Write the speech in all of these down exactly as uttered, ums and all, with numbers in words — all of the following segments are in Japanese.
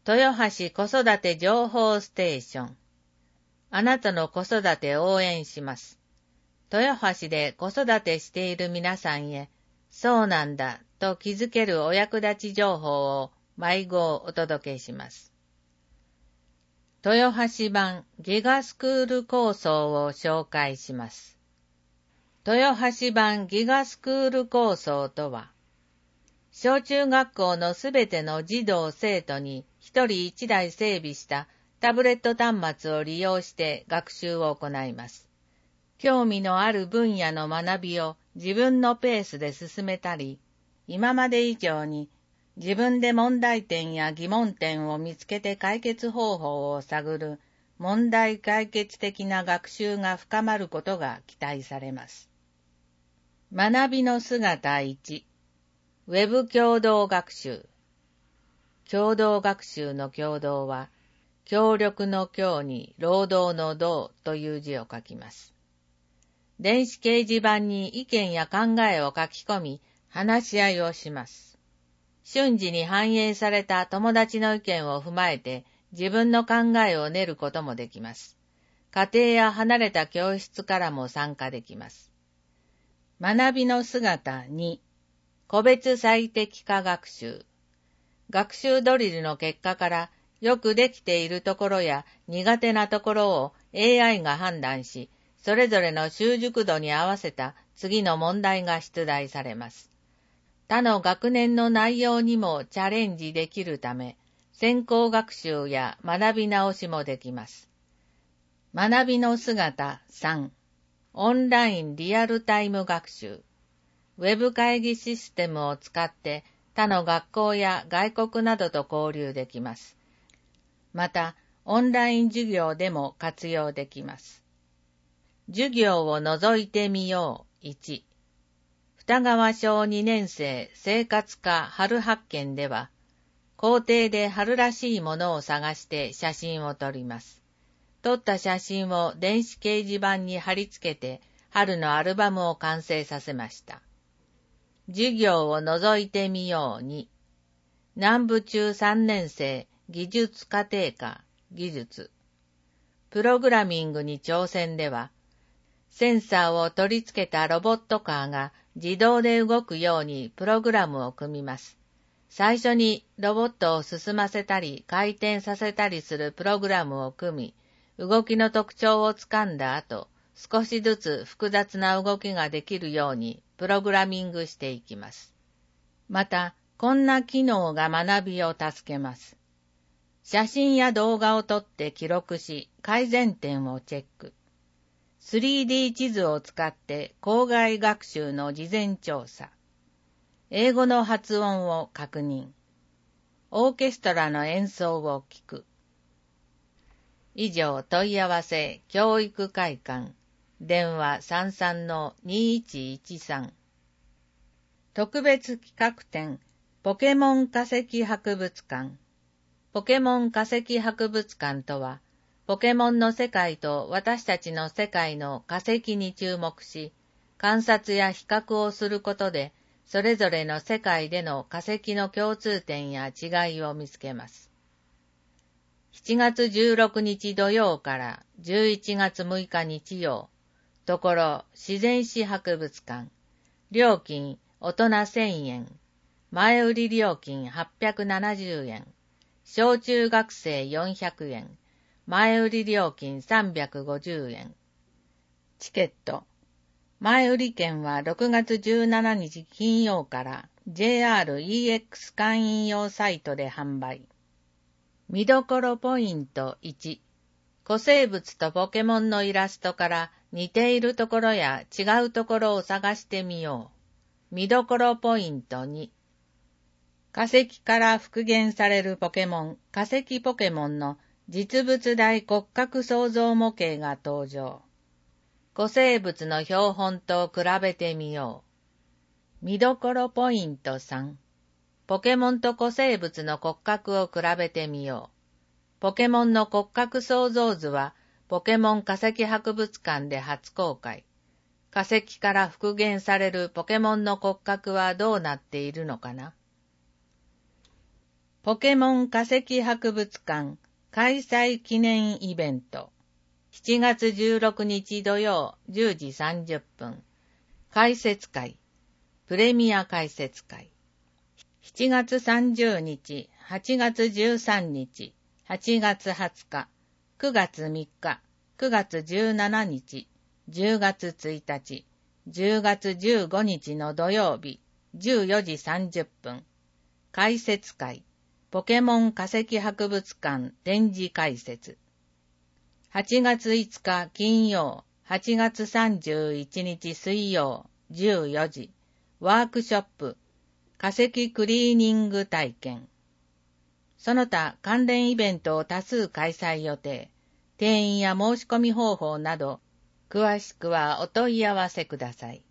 豊橋子育て情報ステーション。あなたの子育てを応援します。豊橋で子育てしている皆さんへ、そうなんだと気づけるお役立ち情報を毎号お届けします。豊橋版ギガスクール構想を紹介します。豊橋版ギガスクール構想とは、小中学校のすべての児童生徒に一人一台整備したタブレット端末を利用して学習を行います。興味のある分野の学びを自分のペースで進めたり、今まで以上に自分で問題点や疑問点を見つけて解決方法を探る問題解決的な学習が深まることが期待されます。学びの姿いち、ウェブ共同学習。共同学習の共同は、協力の協に労働の働という字を書きます。電子掲示板に意見や考えを書き込み、話し合いをします。瞬時に反映された友達の意見を踏まえて、自分の考えを練ることもできます。家庭や離れた教室からも参加できます。学びの姿に、個別最適化学習。学習ドリルの結果からよくできているところや苦手なところを エーアイ が判断し、それぞれの習熟度に合わせた次の問題が出題されます。他の学年の内容にもチャレンジできるため、先行学習や学び直しもできます。学びの姿さん、オンラインリアルタイム学習。ウェブ会議システムを使って他の学校や外国などと交流できます。また、オンライン授業でも活用できます。授業を覗いてみよういち。二川小にねん生生活科春発見では、校庭で春らしいものを探して写真を撮ります。撮った写真を電子掲示板に貼り付けて春のアルバムを完成させました。授業を覗いてみように、南部中さんねん生技術家庭科技術。プログラミングに挑戦では、センサーを取り付けたロボットカーが自動で動くようにプログラムを組みます。最初にロボットを進ませたり回転させたりするプログラムを組み、動きの特徴をつかんだ後、少しずつ複雑な動きができるようにプログラミングしていきます。また、こんな機能が学びを助けます。写真や動画を撮って記録し、改善点をチェック。スリーディー 地図を使って校外学習の事前調査。英語の発音を確認。オーケストラの演奏を聞く。以上、問い合わせ、教育会館。電話 さんさんのにいちいちさん。特別企画展、ポケモン化石博物館。ポケモン化石博物館とは、ポケモンの世界と私たちの世界の化石に注目し、観察や比較をすることで、それぞれの世界での化石の共通点や違いを見つけます。しちがつじゅうろくにち土曜からじゅういちがつむいか日曜、ところ自然史博物館。料金大人せんえん。前売り料金はっぴゃくななじゅうえん。小中学生よんひゃくえん。前売り料金さんびゃくごじゅうえん。チケット。前売り券はろくがつじゅうしちにち金曜から ジェイアールイーエックス 会員用サイトで販売。見どころポイントいち。古生物とポケモンのイラストから似ているところや違うところを探してみよう。見どころポイントに。化石から復元されるポケモン、化石ポケモンの実物大骨格創造模型が登場。古生物の標本と比べてみよう。見どころポイントさん。ポケモンと古生物の骨格を比べてみよう。ポケモンの骨格創造図はポケモン化石博物館で初公開。化石から復元されるポケモンの骨格はどうなっているのかな。 ポケモン化石博物館開催記念イベント。しちがつじゅうろくにち土曜じゅうじさんじゅっぷん。解説会。プレミア解説会。しちがつさんじゅうにち、はちがつじゅうさんにち、はちがつはつか、くがつみっか、くがつじゅうしちにち、じゅうがつついたち、じゅうがつじゅうごにちの土曜日、じゅうよじさんじゅっぷん。解説会。ポケモン化石博物館展示解説。はちがついつか金曜、はちがつさんじゅういちにち水曜、じゅうよじ、ワークショップ、化石クリーニング体験。その他関連イベントを多数開催予定。定員や申し込み方法など、詳しくはお問い合わせください。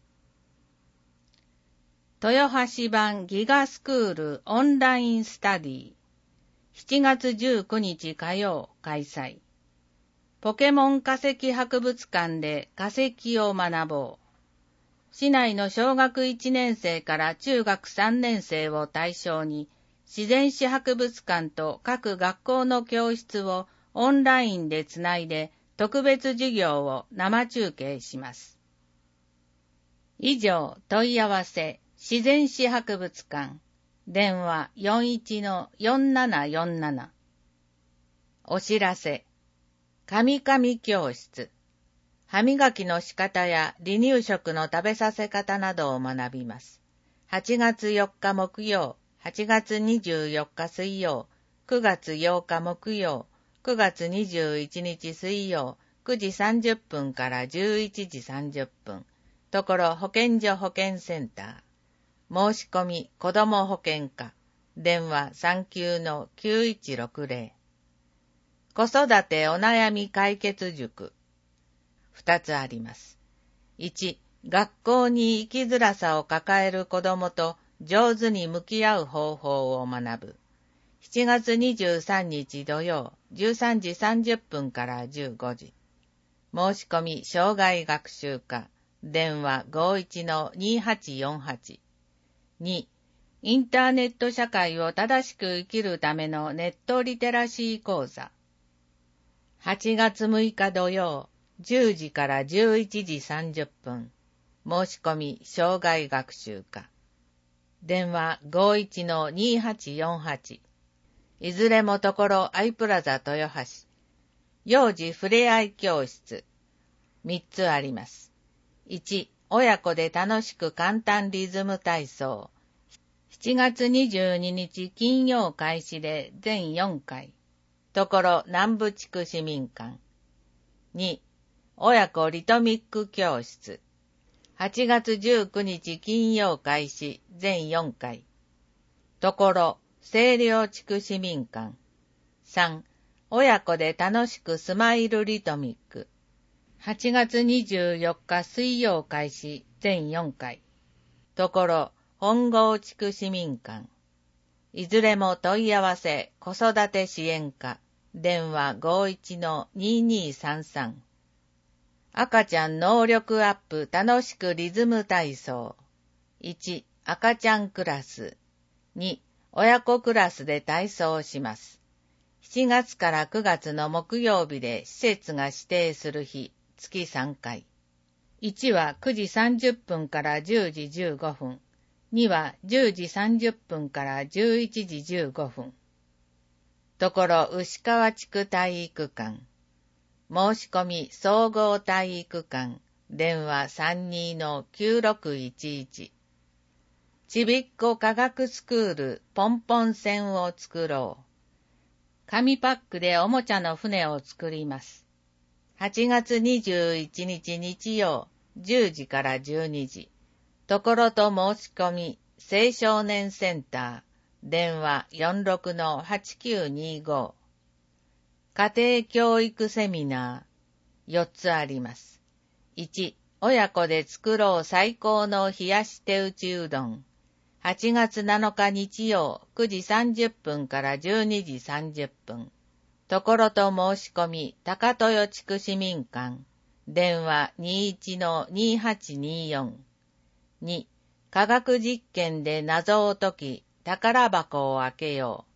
豊橋版ギガスクールオンラインスタディ。しちがつじゅうくにち火曜開催。ポケモン化石博物館で化石を学ぼう。市内の小学いちねんせいから中学さんねんせいを対象に、自然史博物館と各学校の教室をオンラインでつないで特別授業を生中継します。以上、問い合わせ、自然史博物館、電話 よんいちのよんななよんなな。お知らせ、かみかみ教室、歯磨きの仕方や離乳食の食べさせ方などを学びます。はちがつよっか木曜、はちがつにじゅうよっか水曜、くがつようか木曜、くがつにじゅういちにち水曜、くじさんじゅっぷんからじゅういちじさんじゅっぷん、ところ保健所保健センター。申し込み子ども保健課、電話 さんきゅうのきゅういちろくぜろ。子育てお悩み解決塾。ふたつあります。いち、学校に行きづらさを抱える子どもと上手に向き合う方法を学ぶ。しちがつにじゅうさんにち土曜、じゅうさんじさんじゅっぷんからじゅうごじ。申し込み障害学習課、電話 ごいちのにはちよんはち。に、インターネット社会を正しく生きるためのネットリテラシー講座。はちがつむいか土曜、じゅうじからじゅういちじさんじゅっぷん。申し込み障害学習課。電話 ごいちのにはちよんはち。いずれもところアイプラザ豊橋。幼児ふれあい教室。みっつあります。いち、親子で楽しく簡単リズム体操。しちがつにじゅうににち金曜開始で全よんかい。ところ南部地区市民館。に、親子リトミック教室。はちがつじゅうくにち金曜開始全よんかい。ところ清涼地区市民館。さん、親子で楽しくスマイルリトミック。はちがつにじゅうよっか水曜開始全よんかい。ところ本郷地区市民館。いずれも問い合わせ子育て支援課。電話 ごいちのににさんさん。赤ちゃん能力アップ楽しくリズム体操。いち、赤ちゃんクラス。に、親子クラスで体操をします。しちがつからくがつの木曜日で施設が指定する日、月さんかい。いちはくじさんじゅっぷんからじゅうじじゅうごふん。にはじゅうじさんじゅっぷんからじゅういちじじゅうごふん。ところ牛川地区体育館。申し込み総合体育館。電話 さんにのきゅうろくいちいち。ちびっこ科学スクールポンポン船を作ろう。紙パックでおもちゃの船を作ります。はちがつにじゅういちにち日曜、じゅうじからじゅうにじ。ところと申し込み、青少年センター、電話 よんろくのはちきゅうにご。家庭教育セミナー、よっつあります。いち、親子で作ろう最高の冷やし手打ちうどん。はちがつなのか日曜、くじさんじゅっぷんからじゅうにじさんじゅっぷん。ところと申し込み、高豊地区市民館。電話 にいちのにはちによん。に、科学実験で謎を解き、宝箱を開けよう。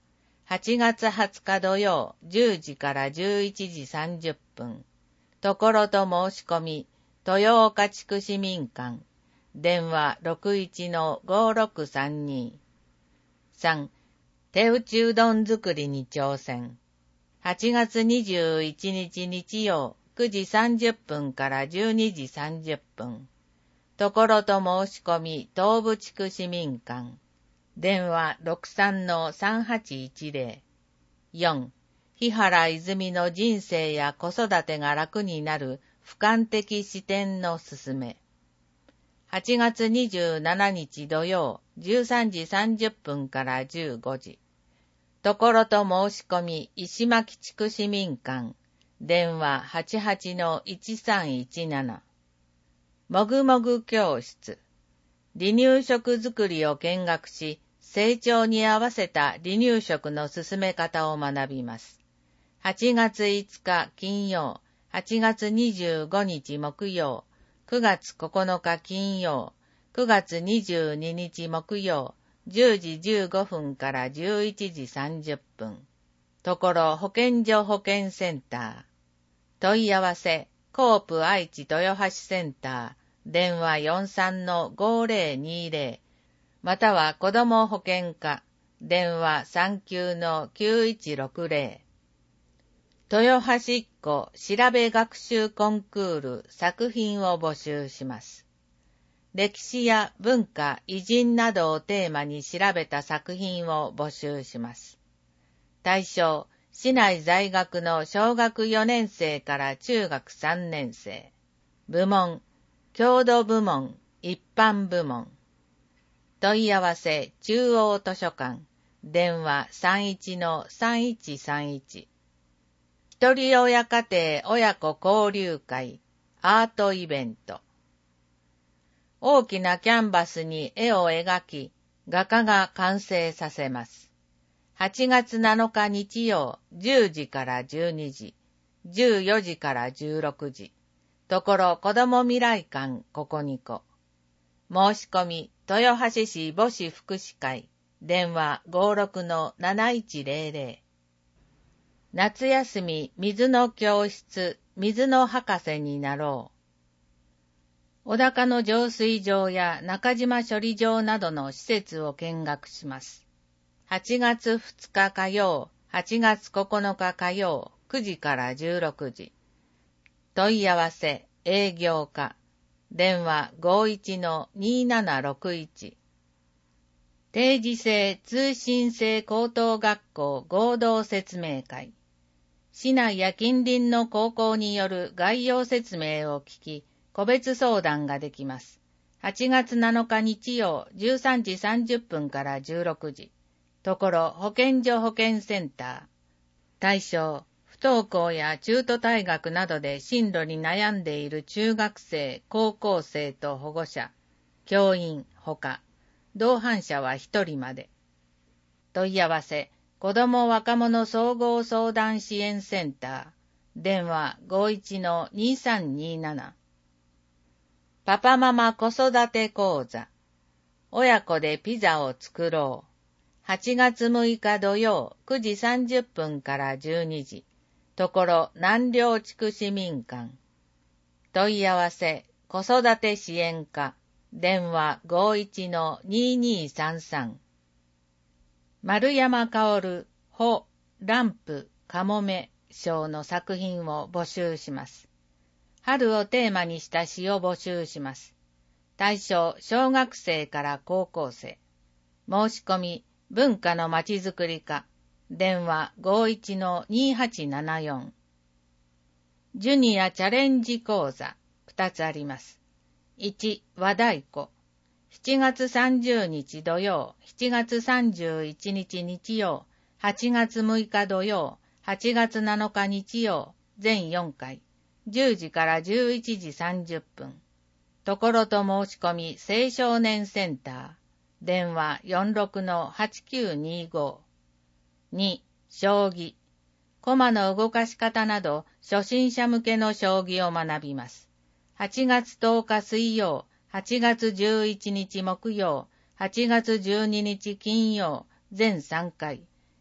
はちがつはつか土曜じゅうじからじゅういちじさんじゅっぷん。ところと申し込み、豊岡地区市民館。電話 ろくいちのごろくさんに。さん. 手打ちうどん作りに挑戦。はちがつにじゅういちにち日曜くじさんじゅっぷんからじゅうにじさんじゅっぷん。ところと申し込み、東部地区市民館。電話 ろくさんのさんはちいちぜろ。よん. 日原泉の人生や子育てが楽になる俯瞰的視点のすすめ。はちがつにじゅうしちにち土曜じゅうさんじさんじゅっぷんからじゅうごじ。ところと申し込み、石巻地区市民館。電話 はちはちのいちさんいちなな。もぐもぐ教室。離乳食作りを見学し、成長に合わせた離乳食の進め方を学びます。はちがついつか金曜、はちがつにじゅうごにち木曜、くがつここのか金曜、くがつにじゅうににち木曜、じゅうじじゅうごふんからじゅういちじさんじゅっぷん。ところ保健所保健センター。問い合わせ、コープ愛知豊橋センター、電話 よんさんのごぜろにぜろ、または子ども保健課、電話 さんきゅうのきゅういちろくぜろ。豊橋っ子調べ学習コンクール作品を募集します。歴史や文化、偉人などをテーマに調べた作品を募集します。対象、市内在学の小学よねんせいから中学さんねんせい。部門、郷土部門、一般部門。問い合わせ、中央図書館、電話 さんいちのさんいちさんいち。ひとり親家庭親子交流会、アートイベント。大きなキャンバスに絵を描き、画家が完成させます。はちがつなのか日曜、じゅうじからじゅうにじ、じゅうよじからじゅうろくじ。ところ子ども未来館ここにこ。申し込み、豊橋市母子福祉会、電話 ごろくのなないちぜろぜろ。夏休み水の教室、水の博士になろう。小高の浄水場や中島処理場などの施設を見学します。はちがつふつか火曜、はちがつここのか火曜、くじからじゅうろくじ。問い合わせ、営業課、電話 ごいちのにななろくいち。定時制通信制高等学校合同説明会。市内や近隣の高校による概要説明を聞き、個別相談ができます。はちがつなのか日曜じゅうさんじさんじゅっぷんからじゅうろくじ。ところ保健所保健センター。対象、不登校や中途退学などで進路に悩んでいる中学生、高校生と保護者、教員ほか、同伴者はひとりまで。問い合わせ、子ども若者総合相談支援センター、電話 ごいちのにさんになな。パパママ子育て講座、親子でピザを作ろう。はちがつむいか土曜くじさんじゅっぷんからじゅうにじ。ところ南稜地区市民館。問い合わせ、子育て支援課、電話 ごいちのににさんさん。丸山薫、穂、ランプ、かもめ賞の作品を募集します。春をテーマにした詩を募集します。対象、小学生から高校生。申し込み、文化のまちづくり課、電話 ごいちのにはちななよん。ジュニアチャレンジ講座、ふたつあります。いち、和太鼓。しちがつさんじゅうにち土曜、しちがつさんじゅういちにち日曜、はちがつむいか土曜、はちがつなのか日曜、全よんかい、じゅうじからじゅういちじさんじゅっぷん。ところと申し込み青少年センター、電話 よんろくのはちきゅうにご。に、将棋。駒の動かし方など初心者向けの将棋を学びます。はちがつとおか水曜、はちがつじゅういちにち木曜、はちがつじゅうににち金曜、全さんかい、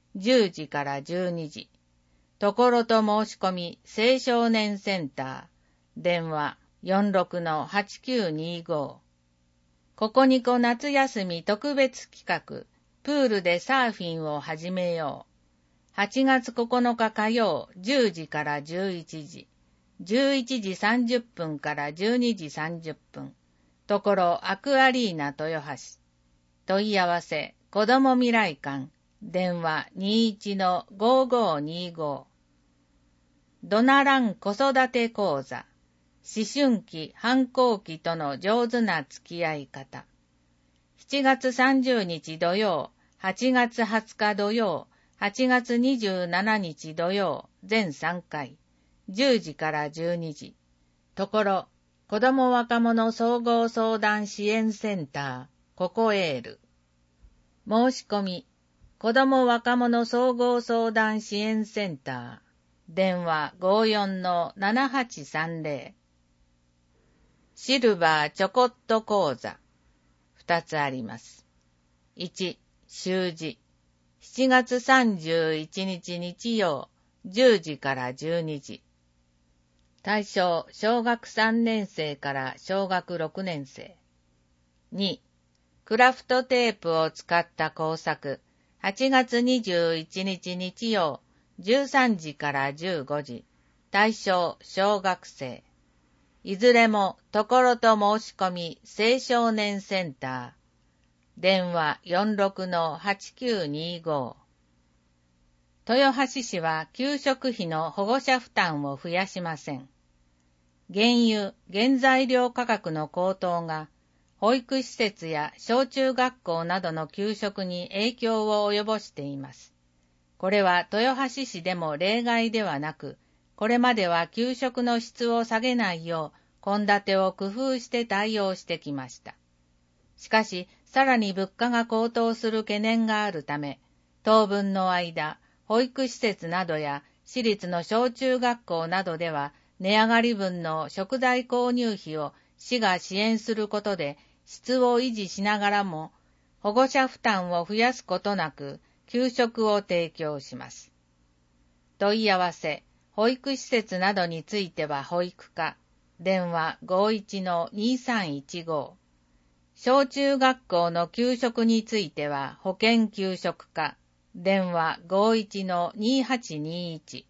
じゅうじからじゅうにじ。ところと申し込み青少年センター。電話 よんろくのはちきゅうにご。ここにこ夏休み特別企画、プールでサーフィンを始めよう。はちがつここのか火曜じゅうじからじゅういちじ。じゅういちじさんじゅっぷんからじゅうにじさんじゅっぷん。ところアクアリーナ豊橋。問い合わせ、子ども未来館。電話 にじゅういちのごごーにーご。ドナラン子育て講座。思春期、反抗期との上手な付き合い方。しちがつさんじゅうにち土曜、はちがつはつか土曜、はちがつにじゅうしちにち土曜、全さんかい。じゅうじからじゅうにじ。ところ、子ども若者総合相談支援センター、ココエール。申し込み、子ども若者総合相談支援センター、電話 ごーよんのななはちさんぜろ。シルバーちょこっと講座。二つあります。いち、習字。しちがつさんじゅういちにち日曜、じゅうじからじゅうにじ。対象、小学さんねんせいから小学ろくねんせい。に、クラフトテープを使った工作。はちがつにじゅういちにち日曜、じゅうさんじからじゅうごじ。対象、小学生。いずれも、ところと申し込み、青少年センター。電話 よんろくのはちきゅうにご。豊橋市は給食費の保護者負担を増やしません。原油、原材料価格の高騰が、保育施設や小中学校などの給食に影響を及ぼしています。これは豊橋市でも例外ではなく、これまでは給食の質を下げないよう、献立を工夫して対応してきました。しかし、さらに物価が高騰する懸念があるため、当分の間、保育施設などや私立の小中学校などでは、値上がり分の食材購入費を市が支援することで、質を維持しながらも、保護者負担を増やすことなく、給食を提供します。問い合わせ、保育施設などについては保育課、電話 ごーいちのにさんいちご。小中学校の給食については保健給食課、電話 ごーいちのにはちにいち。